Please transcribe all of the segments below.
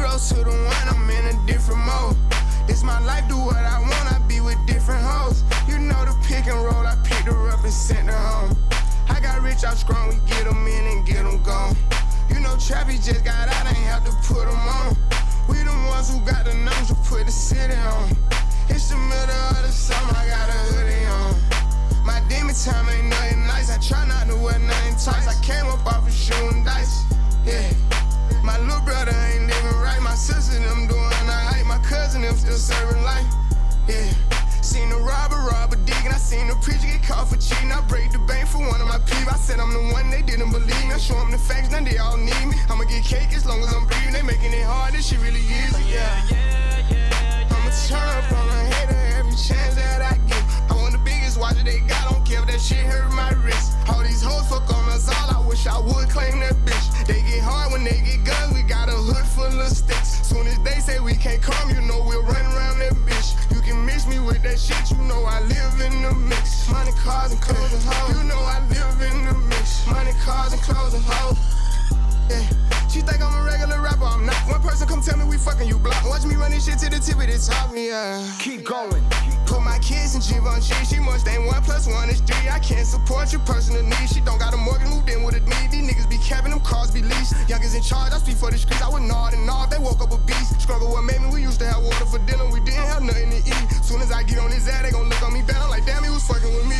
close to the one, I'm in a different mode. This my life, do what I want, I be with different hoes. You know the pick and roll, I picked her up and sent her home. I got rich out strong, we get them in and get them gone. You know Trappy just got out, ain't have to put them on. We the ones who got the numbers to put the city on. It's the middle of the summer, I got a hoodie on. My demon time ain't nothing nice, I try not to wear nothing tight. I came up off of shooting dice, yeah. My little brother ain't living right, my sister them doing alright. My cousin them still serving life, yeah. Seen the robber dig, and I seen the preacher get caught for cheating. I break the bank for one of my peeps. I said I'm the one, they didn't believe me. I show them the facts, now they all need me. I'ma get cake as long as I'm breathing. They making it hard, this shit really easy, yeah. I'ma turn up on a hater every chance that I get. I want the biggest watch that they got, don't care if that shit hurt my wrist. All these hoes fuck on us all, I wish I would claim that bitch. They get hard when they get guns, we got a hood full of sticks. Soon as they say we can't come, you know we'll run around that bitch. You can mix me with that shit, you know I live in the mix. Money, cars, and clothes and hoes. You know I live in the mix. Money, cars, and clothes and hoes. Yeah. She think I'm a regular rapper, I'm not. One person come tell me we fucking, you block. Watch me run this shit to the tip of the top, yeah. Keep going. Put my kids in Givenchy, she must ain't 1 + 1 is 3. I can't support your personal needs. She don't got a mortgage, moved in with a need. These niggas be capping, them cars be leased. Youngers in charge, I speak for the streets. I would nod and nod, they woke up a beast. Struggle what made me, we used to have water for dinner. We didn't have nothing to eat. Soon as I get on his ass, they gon' look on me bad. I'm like, damn, he was fucking with me,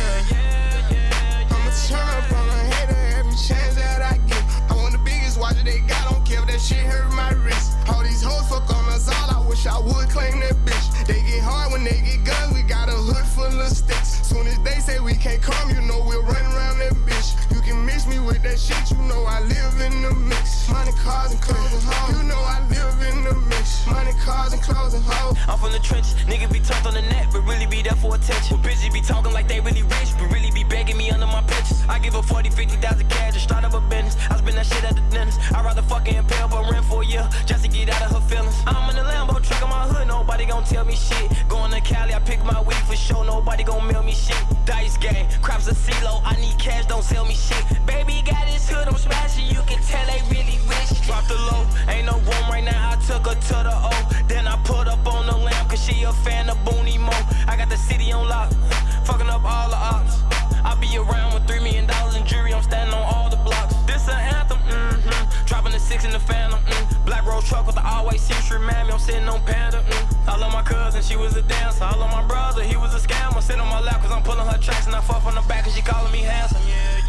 yeah. I'ma turn up on a hater every chance that I get. I want the biggest watch that they got, don't care if that shit hurt my wrist. All these hoes fuck on us all, I wish I would claim that bitch. They get hard when they get guns, we got a hood full of sticks. Soon as they say we can't come, you know we'll run around that bitch. You can mix me with that shit, you know I live in the mix. Money, cars, and clothes and hoes. You know I live in the mix. Money, cars, and clothes and hoes. I'm from the trenches, nigga be turned on the net, but really be there for attention. But bitches be talking like they really rich, but really be begging me under my pictures. I give her 40, 50,000 cash to start up a business. I spend that shit at the dentist. I'd rather fucking impale but rent for a year just to get out of her feelings. I'm in the Lambo truck in my hood, nobody gon' tell me shit. Going to Cali, I pick my weed for sure, nobody gon' mail me shit. Dice game, crops a CeeLo, I need cash, don't sell me shit. Baby got his hood, I'm smashing, you can tell they really rich. Drop the low, ain't no room right now, I took her to the O. Then I put up on the lamp, cause she a fan of Booney Mo. I got the city on lock, fucking up all the ops. I be around with $3 million in jury, I'm standing on all the blocks. This an anthem, dropping the 6 in the Phantom, Black Rose truck with the all-white Century, mammy, I'm sitting on Panda, I love my cousin, she was a dancer. I love my brother, he was a scammer. Sit on my lap cause I'm pulling her tracks, and I fuck on the back cause she calling me handsome.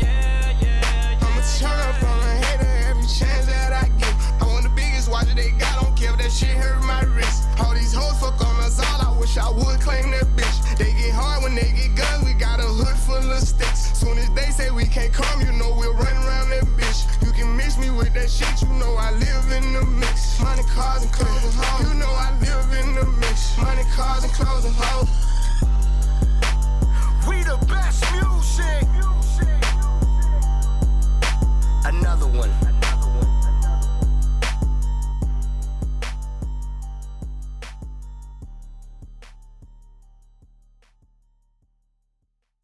Yeah. I'ma turn up on a hater every chance that I get. I want the biggest watch that they got, don't care if that shit hurt my wrist. All these hoes fuck on us all, I wish I would claim that bitch. They get hard when they get guns, we got a hood full of sticks. Soon as they say we can't come, you know we'll run around that bitch. You can mix me with that shit, you know I live in the mix. Money, cars, and clothes.